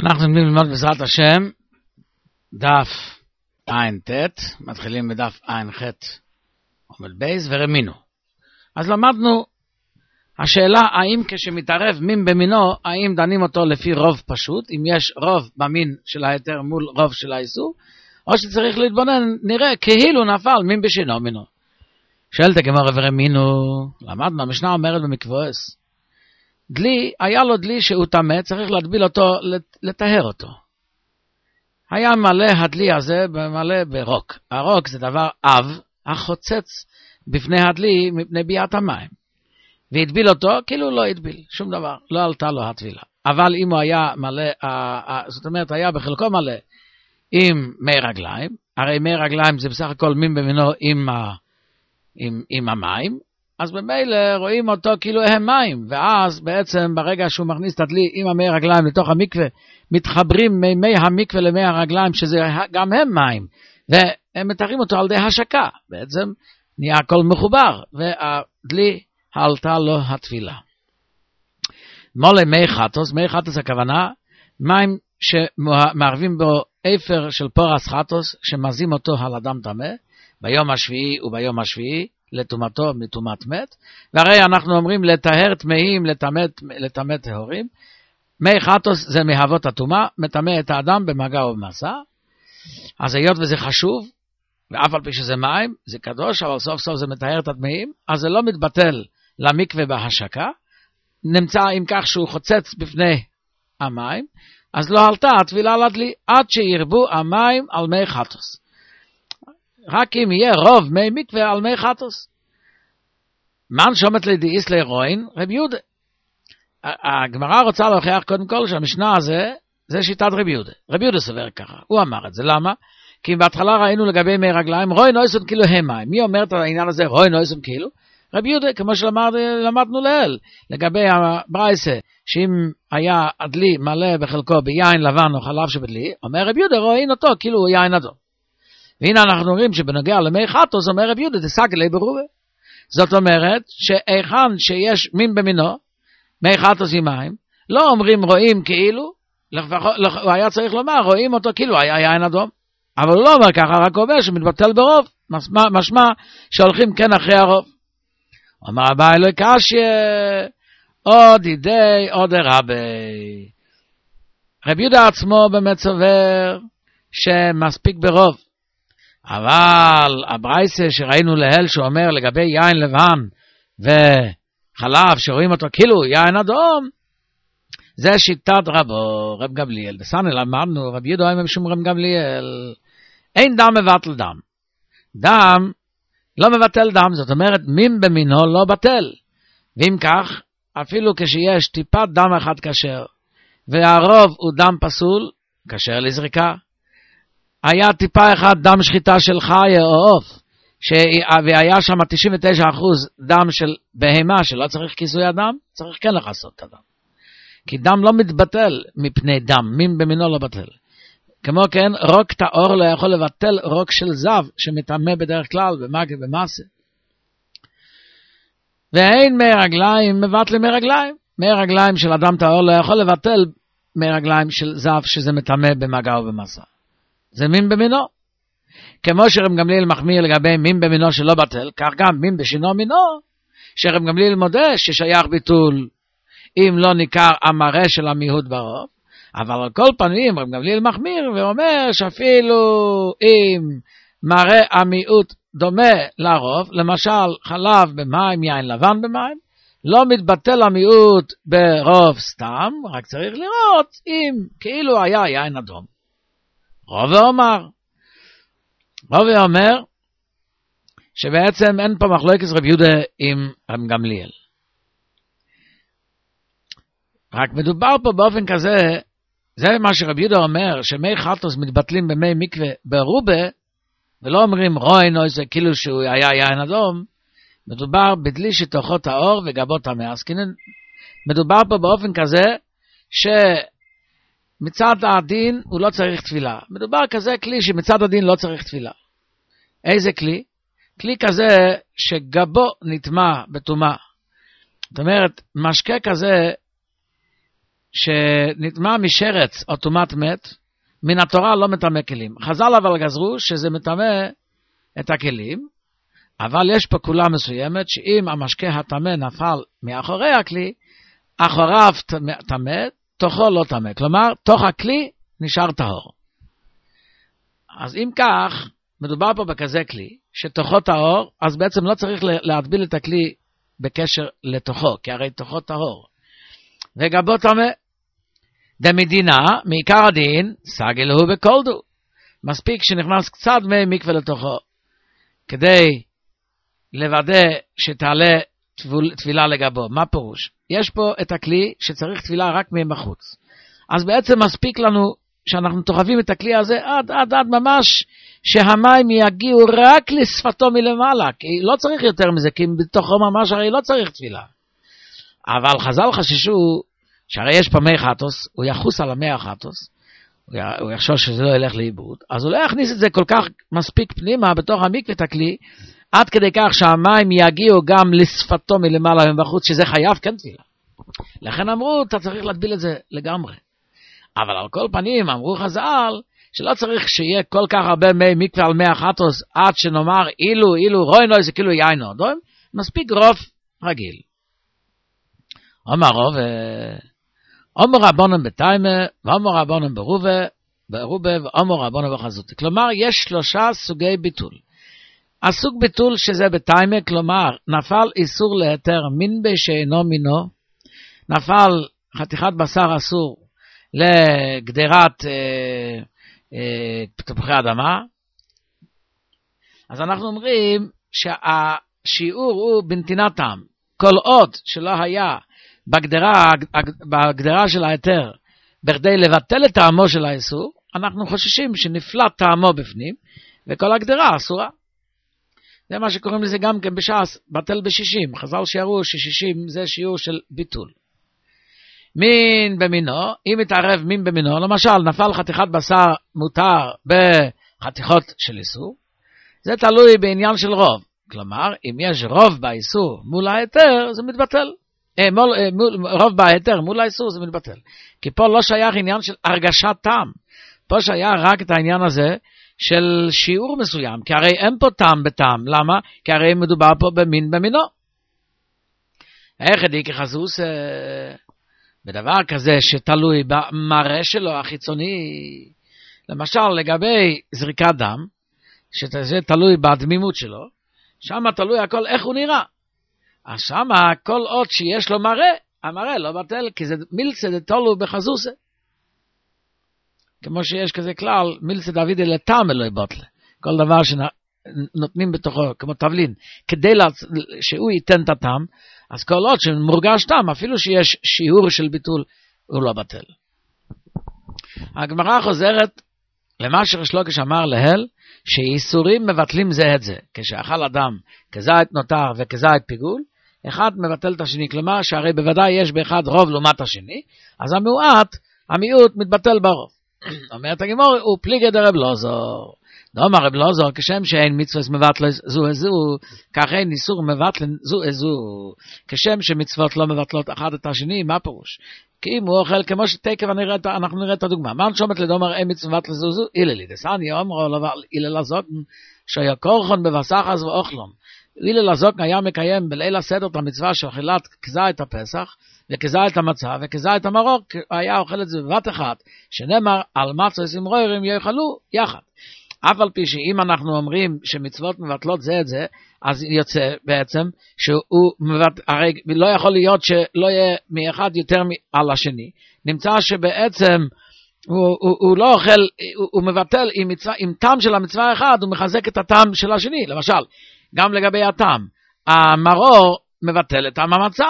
אנחנו נמדים ללמוד בעזרת השם דף ע"ט, מתחילים בדף ע"ח עמוד בייס ורמינו. אז למדנו השאלה האם כשמתערב מין במינו, האם דנים אותו לפי רוב פשוט, אם יש רוב במין של היתר מול רוב של האיסור, או שצריך להתבונן, נראה כאילו נפל מין בשינו מינו. שאלת הגמרא ורמינו, למדנו, המשנה אומרת במקבועס, דלי, היה לו דלי שהוא טמא, צריך להטביל אותו, לטהר אותו. היה מלא הדלי הזה, מלא ברוק. הרוק זה דבר אב, החוצץ בפני הדלי מפני ביאת המים. והטביל אותו, כאילו לא הטביל, שום דבר, לא עלתה לו הטבילה. אבל אם הוא היה מלא, זאת אומרת, היה בחלקו מלא עם מי רגליים, הרי מי רגליים זה בסך הכל מין במינו עם המים, אז במילא רואים אותו כאילו הם מים, ואז בעצם ברגע שהוא מכניס את הדלי עם המי רגליים לתוך המקווה, מתחברים מי המקווה למי הרגליים, שזה גם הם מים, והם מתארים אותו על די השקה, בעצם נהיה הכל מחובר, והדלי עלתה לו התפילה. מולה מי חטוס, מי חטוס הכוונה, מים שמערבים בו אפר של פורס חטוס, שמזים אותו על אדם טמא, ביום השביעי וביום השביעי, לטומאתו מטומאת מת, והרי אנחנו אומרים לטהר טמאים, לטמא טהורים. מי חטוס זה מהוות הטומאה, מטמא את האדם במגע ובמסע. אז היות וזה חשוב, ואף על פי שזה מים, זה קדוש, אבל סוף סוף זה מטהר את הטמאים, אז זה לא מתבטל למקווה בהשקה, נמצא עם כך שהוא חוצץ בפני המים, אז לא עלתה הטבילה לדלי, עד שירבו המים על מי חטוס. רק אם יהיה רוב מי מקווה על מי חטוס. מן שומת לידיעיס לרוין, רבי יהודה. הגמרא רוצה להוכיח קודם כל שהמשנה הזה, זה שיטת רבי יהודה. רבי יהודה סובר ככה, הוא אמר את זה, למה? כי בהתחלה ראינו לגבי מי רגליים, רוי נויסון כאילו הם מים. מי אומר את העניין הזה, רוי נויסון כאילו? רבי יהודה, כמו שלמדנו לאל, לגבי הברייסה, שאם היה הדלי מלא בחלקו ביין לבן או חלב שבדלי, אומר רבי יהודה, רואים אותו כאילו הוא יין אדום. והנה אנחנו רואים שבנוגע למי חטוס, אומר רבי יהודה, דסגלי ברובה. זאת אומרת, שאיכן שיש מין במינו, מי חטוס עם מים, לא אומרים רואים כאילו, הוא היה צריך לומר, רואים אותו כאילו היה יין אדום. אבל הוא לא אומר ככה, רק אומר שמתבטל ברוב, משמע שהולכים כן אחרי הרוב. אומר הבא אלוהי קשיא, עוד ידי, עוד רבי. רבי יהודה עצמו באמת סובר, שמספיק ברוב. אבל הברייסה שראינו להל שאומר לגבי יין לבן וחלב שרואים אותו כאילו יין אדום, זה שיטת רבו, רב גמליאל. בסנל אמרנו, רב יהודה אומר משום רב גמליאל, אין דם מבטל דם. דם לא מבטל דם, זאת אומרת מין במינו לא בטל. ואם כך, אפילו כשיש טיפת דם אחד כשר, והרוב הוא דם פסול, כשר לזריקה. היה טיפה אחד דם שחיטה של חי או עוף, והיה שם 99% דם של בהמה שלא צריך כיסוי הדם, צריך כן לחסות את הדם. כי דם לא מתבטל מפני דם, מין במינו לא בטל. כמו כן, רוק טהור לא יכול לבטל רוק של זב, שמטמא בדרך כלל במגע במעשה. ואין מי רגליים מבטלים מרגליים. מי רגליים של אדם טהור לא יכול לבטל מי רגליים של זב, שזה מטמא במגע ובמעשה. זה מין במינו. כמו שרב גמליאל מחמיר לגבי מין במינו שלא בטל, כך גם מין בשינו מינו, שרב גמליאל מודה ששייך ביטול, אם לא ניכר המראה של המיעוט ברוב, אבל על כל פנים רב גמליאל מחמיר ואומר שאפילו אם מראה המיעוט דומה לרוב, למשל חלב במים, יין לבן במים, לא מתבטל המיעוט ברוב סתם, רק צריך לראות אם כאילו היה יין אדום. רבי אומר שבעצם אין פה מחלוקת רבי יהודה עם רב גמליאל. רק מדובר פה באופן כזה, זה מה שרבי יהודה אומר, שמי חטוס מתבטלים במי מקווה ברובה, ולא אומרים רוי נויסה כאילו שהוא היה יין אדום, מדובר בדלי שתוכו טהור וגבות טמא. אז מדובר פה באופן כזה, מצד הדין הוא לא צריך תפילה. מדובר כזה כלי שמצד הדין לא צריך תפילה. איזה כלי? כלי כזה שגבו נטמע בטומאה. זאת אומרת, משקה כזה שנטמע משרץ או טומאת מת, מן התורה לא מטמא כלים. חז"ל אבל גזרו שזה מטמא את הכלים, אבל יש פה כולה מסוימת, שאם המשקה הטמא נפל מאחורי הכלי, אחוריו טמא, תוכו לא טמא. כלומר, תוך הכלי נשאר טהור. אז אם כך, מדובר פה בכזה כלי, שתוכו טהור, אז בעצם לא צריך להטביל את הכלי בקשר לתוכו, כי הרי תוכו טהור. וגבו טמא. דמדינה, מעיקר הדין, סגל הוא בקולדו. מספיק שנכנס קצת מי מקווה לתוכו, כדי לוודא שתעלה תפילה לגבו. מה פירוש? יש פה את הכלי שצריך תפילה רק מבחוץ. אז בעצם מספיק לנו שאנחנו תוחבים את הכלי הזה עד ממש שהמים יגיעו רק לשפתו מלמעלה, כי לא צריך יותר מזה, כי בתוכו ממש הרי לא צריך תפילה. אבל חז"ל חששו שהרי יש פה מי חטוס, הוא יחוס על המי החטוס, הוא יחשוש שזה לא ילך לאיבוד, אז הוא לא יכניס את זה כל כך מספיק פנימה בתוך המקווה את הכלי, עד כדי כך שהמים יגיעו גם לשפתו מלמעלה ומבחוץ, שזה חייב כן תפילה. לכן אמרו, אתה צריך להטביל את זה לגמרי. אבל על כל פנים אמרו חז"ל, שלא צריך שיהיה כל כך הרבה מי מקווה על מי החטוס, עד שנאמר אילו רוינו זה כאילו ייינו, דוים, מספיק רוב רגיל. אומר רוב, אומר רבונם בתיימה, ואומר רבונם ברובה, ואומר רבונם בחזותי. כלומר, יש 3 סוגי ביטול. הסוג ביטול שזה בתיימה, כלומר, נפל איסור להיתר מין בשאינו מינו, נפל חתיכת בשר אסור לגדרת תפוחי אדמה, אז אנחנו אומרים שהשיעור הוא בנתינת טעם. כל עוד שלא היה בגדרה של ההיתר, בכדי לבטל את טעמו של האיסור, אנחנו חוששים שנפלט טעמו בפנים, וכל הגדרה אסורה. זה מה שקוראים לזה גם כן בש"ס, בטל ב-60. חז"ל שיערו ש-60 זה שיעור של ביטול. מין במינו, אם מתערב מין במינו, למשל נפל חתיכת בשר מותר בחתיכות של איסור, זה תלוי בעניין של רוב. כלומר, אם יש רוב באיסור מול ההיתר, זה מתבטל. רוב בהיתר מול האיסור זה מתבטל. כי פה לא שייך עניין של הרגשת טעם. פה שייך רק את העניין הזה של שיעור מסוים. כי הרי אין פה טעם בטעם. למה? כי הרי מדובר פה במין במינו. איך עדי כחזוס בדבר כזה שתלוי במראה שלו החיצוני. למשל לגבי זריקת דם, שזה תלוי בדמימות שלו, שם תלוי הכל איך הוא נראה. אז שם כל עוד שיש לו מראה, המראה לא בטל, כי זה מילצה דתולו בחזוסה. כמו שיש כזה כלל, מילצה דוד לטעם אלוהי בוטלה. כל דבר שנותנים בתוכו, כמו תבלין, כדי שהוא ייתן את הטעם, אז כל עוד שמורגש טעם, אפילו שיש שיעור של ביטול, הוא לא בטל. הגמרא חוזרת למה שריש לוקיש אמר להל, שאיסורים מבטלים זה את זה. כשאכל אדם כזית נותר וכזית פיגול, אחד מבטל את השני. כלומר שהרי בוודאי יש באחד רוב לעומת השני, אז המיעוט מתבטל ברוב. אומרת הגמרא, הוא פליגי דרב לוזור. דאמר רב לוזור, כשם שאין מצוות מבטל זו הזו, כך אין איסור מבטל זו הזו. כשם שמצוות לא מבטלות אחד את השני, מה פירוש? כי אם הוא אוכל כמו שתקף אנחנו נראה את הדוגמה. מה נשומת לדומר אין מצוות לזו זו? אילי דסני אומרו אילי לזוקן שיקורחון בבסחס ואוכלון. אילי לזוקן היה מקיים בליל הסדר את המצווה שאוכלת כזית הפסח וכזית המצה וכזית המרור, היה אוכל את זה בבת אחת, שנאמר על מצה סמרוירים יאכלו יחד. אף על פי שאם אנחנו אומרים שמצוות מבטלות זה את זה, אז יוצא בעצם שהוא הרי לא יכול להיות שלא יהיה מאחד יותר על השני. נמצא שבעצם הוא לא אוכל, הוא מבטל עם טעם של המצווה אחד, הוא מחזק את הטעם של השני. למשל, גם לגבי הטעם, המרור מבטל את טעם המצה,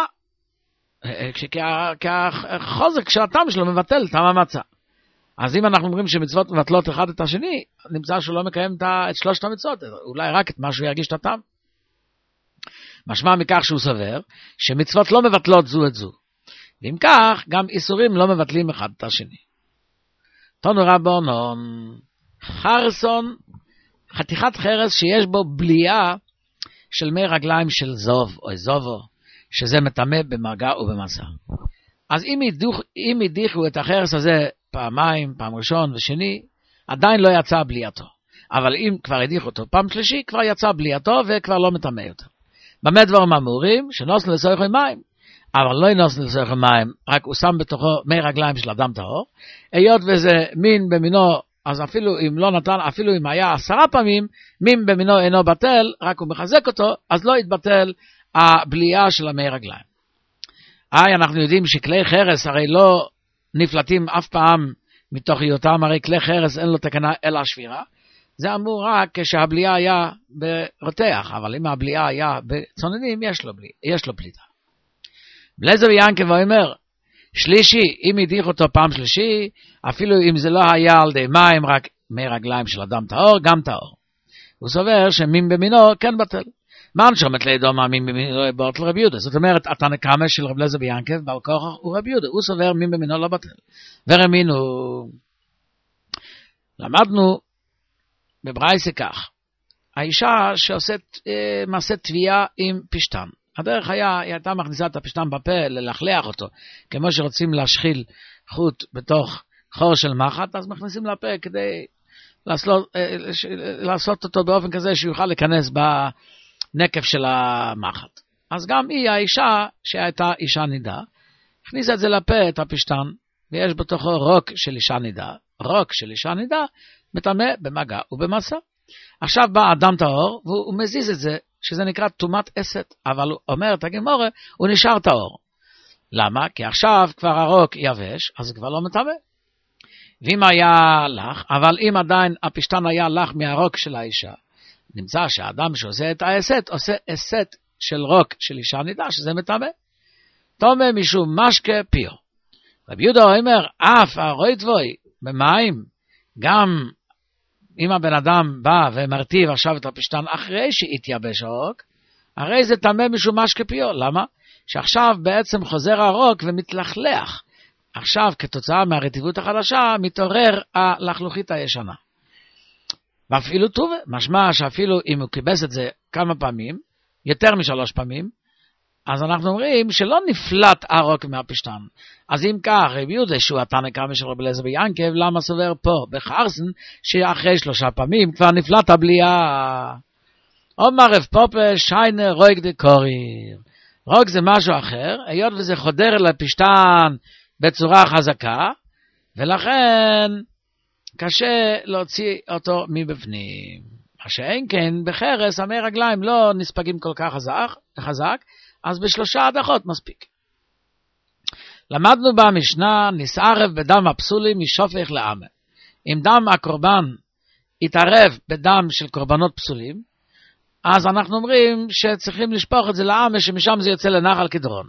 כי החוזק של הטעם שלו מבטל את טעם המצה. אז אם אנחנו אומרים שמצוות מבטלות אחד את השני, נמצא שהוא לא מקיים את 3 המצוות, אולי רק את מה שהוא ירגיש את הטעם. משמע מכך שהוא סובר שמצוות לא מבטלות זו את זו. ואם כך, גם איסורים לא מבטלים אחד את השני. תנו רבונון, חרסון, חתיכת חרס שיש בו בליעה של מי רגליים של זוב או זובו, שזה מטמא במגע ובמסע. אז אם הדיחו את החרס הזה פעמיים, פעם ראשון ושני, עדיין לא יצא בליעתו. אבל אם כבר הדיחו אותו פעם שלישי, כבר יצא בליעתו וכבר לא מטמא יותר. במה דברים אמורים? שנוסנו לסויכו מים. אבל לא נוסנו לסויכו מים, רק הוא שם בתוכו מי רגליים של אדם טהור. היות וזה מין במינו, אז אפילו אם לא נתן, אפילו אם היה 10 פעמים, מין במינו אינו בטל, רק הוא מחזק אותו, אז לא יתבטל הבליעה של המי רגליים. אנחנו יודעים שכלי חרס הרי לא נפלטים אף פעם מתוך היותם, הרי כלי חרס אין לו תקנה אלא השבירה. זה אמור רק כשהבליעה היה ברותח, אבל אם הבליעה היה בצוננים, יש לו פליטה. בלזר ויענקב אומר, שלישי, אם ידיח אותו פעם שלישי, אפילו אם זה לא היה על די מים, רק מי רגליים של אדם טהור, גם טהור. הוא סובר שמין במינו כן בטל. מן שומט לידו מה מין במינו בוטל רבי יהודה. זאת אומרת, התנא קמא של רב לזר ויענקב, בעל כורח הוא רבי יהודה. הוא סובר מין במינו לא בטל. ורמינו, למדנו בברייסה כך, האישה שעושית מעשה תביעה עם פשטן. הדרך היא הייתה מכניסה את הפשטן בפה, ללכלח אותו, כמו שרוצים להשחיל חוט בתוך חור של מחט, אז מכניסים לפה כדי לעשות אותו באופן כזה שיוכל להיכנס בנקב של המחט. אז גם היא, האישה שהייתה אישה נידה, הכניסה את זה לפה, את הפשטן, ויש בתוכו רוק של אישה נידה. רוק של אישה נידה מטמא במגע ובמצה. עכשיו בא אדם טהור, והוא מזיז את זה, שזה נקרא תומת אסת, אבל הוא אומר, תגימורה, הוא נשאר טהור. למה? כי עכשיו כבר הרוק יבש, אז זה כבר לא מטמא. ואם היה לך, אבל אם עדיין הפשטן היה לך מהרוק של האישה, נמצא שהאדם שעושה את האסת, עושה אסת של רוק של אישה נידה, שזה מטמא. תומא משום משקה פיו. רבי יהודה אומר, אף הרויטבוי במים, גם אם הבן אדם בא ומרטיב עכשיו את הפשטן אחרי שהתייבש הרוק, הרי זה טמא משום משקה פיו. למה? שעכשיו בעצם חוזר הרוק ומתלכלח. עכשיו כתוצאה מהרטיבות החדשה מתעורר הלחלוכית הישנה. ואפילו טוב, משמע שאפילו אם הוא קיבס את זה כמה פעמים, יותר מ3 פעמים, אז אנחנו אומרים שלא נפלט הרוק מהפשטן. אז אם כך, רבי יהודה שהוא התנא קמא של רבי אליעזר ויענקב, למה סובר פה בחרסן שאחרי 3 פעמים כבר נפלט הבליעה? אומר רב פופה שיינה רויק דקוריר. רוק זה משהו אחר, היות וזה חודר לפשטן בצורה חזקה, ולכן קשה להוציא אותו מבפנים. מה שאין כן, בחרס המי רגליים לא נספגים כל כך חזק, אז ב3 הדחות מספיק. למדנו במשנה, נסערב בדם הפסולים משופך לעמה. אם דם הקורבן יתערב בדם של קורבנות פסולים, אז אנחנו אומרים שצריכים לשפוך את זה לעמה, שמשם זה יוצא לנחל קדרון.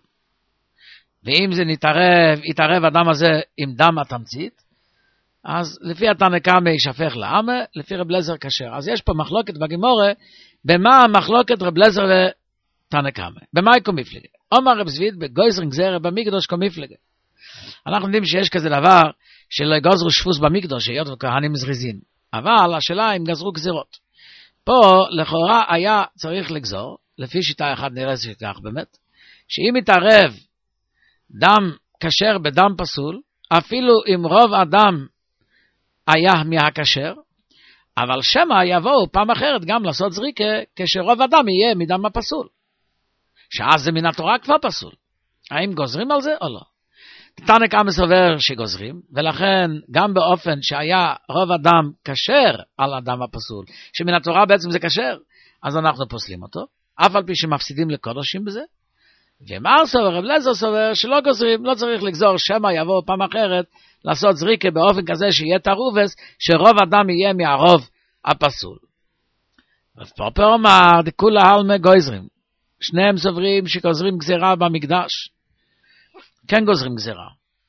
ואם זה יתערב הדם הזה עם דם התמצית, אז לפי התנא קמא ישפך לעמה, לפי רב אליעזר כשר. אז יש פה מחלוקת בגמרא, במה המחלוקת רב אליעזר ותנא קמא? במה יקום מפלגה? אומר רב זביד בגויזרין גזירה במקדוש קום מפלגה. אנחנו יודעים שיש כזה דבר שלא יגזרו שפוס במקדוש, היות וכהנים זריזין. אבל השאלה אם גזרו גזירות. פה לכאורה היה צריך לגזור, לפי שיטה אחת נראה שכך באמת, שאם יתערב דם כשר בדם פסול, אפילו אם רוב אדם היה מהכשר, אבל שמא יבואו פעם אחרת גם לעשות זריקה, כשרוב אדם יהיה מדם הפסול. שאז זה מן התורה כבר פסול. האם גוזרים על זה או לא? תנא קמא סובר שגוזרים, ולכן גם באופן שהיה רוב אדם כשר על הדם הפסול, שמן התורה בעצם זה כשר, אז אנחנו פוסלים אותו, אף על פי שמפסידים לקודשים בזה. ומר סובר, רב אליעזר סובר שלא גוזרים, לא צריך לגזור שמא יבוא פעם אחרת לעשות זריקה באופן כזה שיהיה תרובס, שרוב אדם יהיה מהרוב הפסול. אז פה אומר, דכולה הלמה גוזרים. שניהם סוברים שגוזרים גזירה במקדש. כן גוזרים גזירה.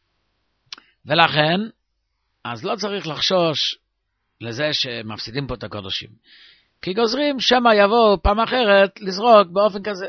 ולכן, אז לא צריך לחשוש לזה שמפסידים פה את הקודשים. כי גוזרים שמא יבוא פעם אחרת לזרוק באופן כזה.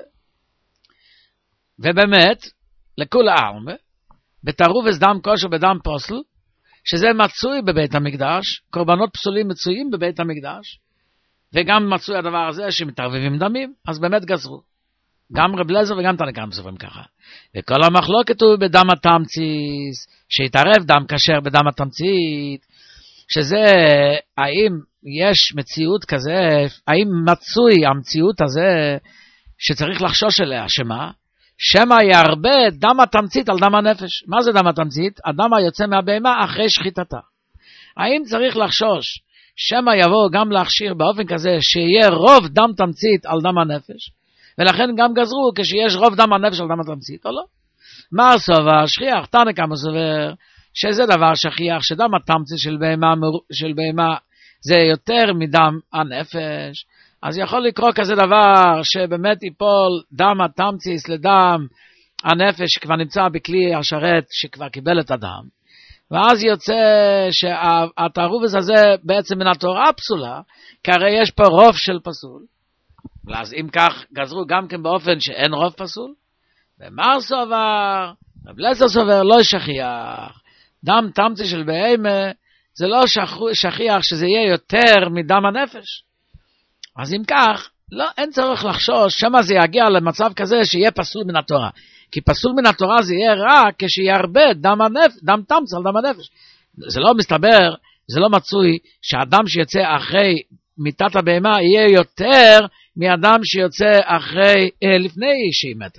ובאמת, לכולה עלמה, בתרובס דם כושר בדם פוסל, שזה מצוי בבית המקדש, קורבנות פסולים מצויים בבית המקדש, וגם מצוי הדבר הזה שמתערבבים דמים, אז באמת גזרו. גם רב אליעזר וגם תנא קמא סוברים ככה. וכל המחלוקת הוא בדם התמציס, שיתערב דם כשר בדם התמצית, שזה האם יש מציאות כזה, האם מצוי המציאות הזה שצריך לחשוש אליה, שמא ירבה דם התמצית על דם הנפש. מה זה דם התמצית? הדם היוצא מהבהמה אחרי שחיטתה. האם צריך לחשוש שמא יבוא גם להכשיר באופן כזה שיהיה רוב דם תמצית על דם הנפש, ולכן גם גזרו כשיש רוב דם הנפש על דם התמצית, או לא? מה סובר? שכיח, תנא קמא סובר שזה דבר שכיח, שדם התמצית של בהמה זה יותר מדם הנפש. אז יכול לקרוא כזה דבר שבאמת ייפול דם התמצית לדם הנפש שכבר נמצא בכלי השרת שכבר קיבל את הדם, ואז יוצא שהתערובס הזה בעצם מן התורה פסולה, כי הרי יש פה רוב של פסול. אז אם כך גזרו גם כן באופן שאין רוב פסול. ומר סובר, רב אליעזר סובר, לא שכיח. דם תמצית של בהמה זה לא שכיח שזה יהיה יותר מדם הנפש. אז אם כך, לא, אין צורך לחשוש שמה זה יגיע למצב כזה שיהיה פסול מן התורה. כי פסול מן התורה זה יהיה רק כשירבה דם תמצית על דם הנפש. זה לא מסתבר, זה לא מצוי שהאדם שיוצא אחרי מיתת הבהמה יהיה יותר מאדם שיוצא אחרי, לפני שהיא מתה.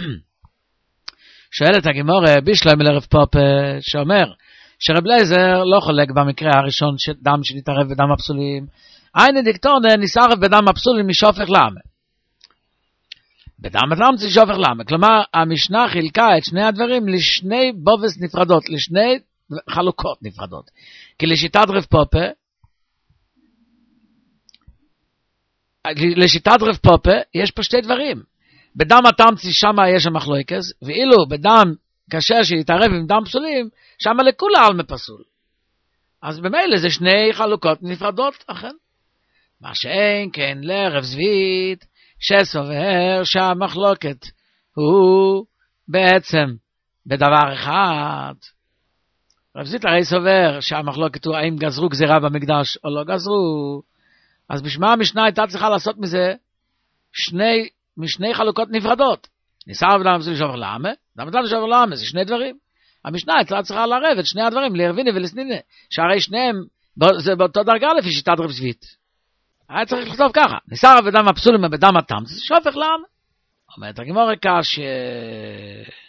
שואלת הגמרא בישלום לרב פופה, שאומר שרב אליעזר לא חולק במקרה הראשון דם שנתערב בדם הפסולים, עין דיקטורנה נשרף בדם הפסולים משופך לעמה. בדם התמצית שופך לעמה. כלומר, המשנה חילקה את שני הדברים לשני בובס נפרדות, לשני חלוקות נפרדות. כי לשיטת רב פופה, יש פה שתי דברים. בדם התמצית שמה יש המחלוקס, ואילו בדם כשר שיתערב עם דם פסולים, שמה לכולה על מפסול. אז במילא זה שני חלוקות נפרדות, אכן. מה שאין כן לרב זווית, שסובר שהמחלוקת הוא בעצם בדבר אחד. רב זווית הרי סובר שהמחלוקת הוא האם גזרו גזירה במקדש או לא גזרו. אז בשמה המשנה הייתה צריכה לעשות מזה משני חלוקות נפרדות. נשרף בדם הפסול שופך לעמה, דם התמצית שופך לעמה, זה שני דברים. המשנה הייתה צריכה לערב את שני הדברים, לירביני ולסניני, שהרי שניהם זה באותו דרגה לפי שיטת רב זווית. היה צריך לכתוב ככה, נשרף בדם הפסולים ובדם התמצית שופך לעמה. אומרת הגמרא קשה.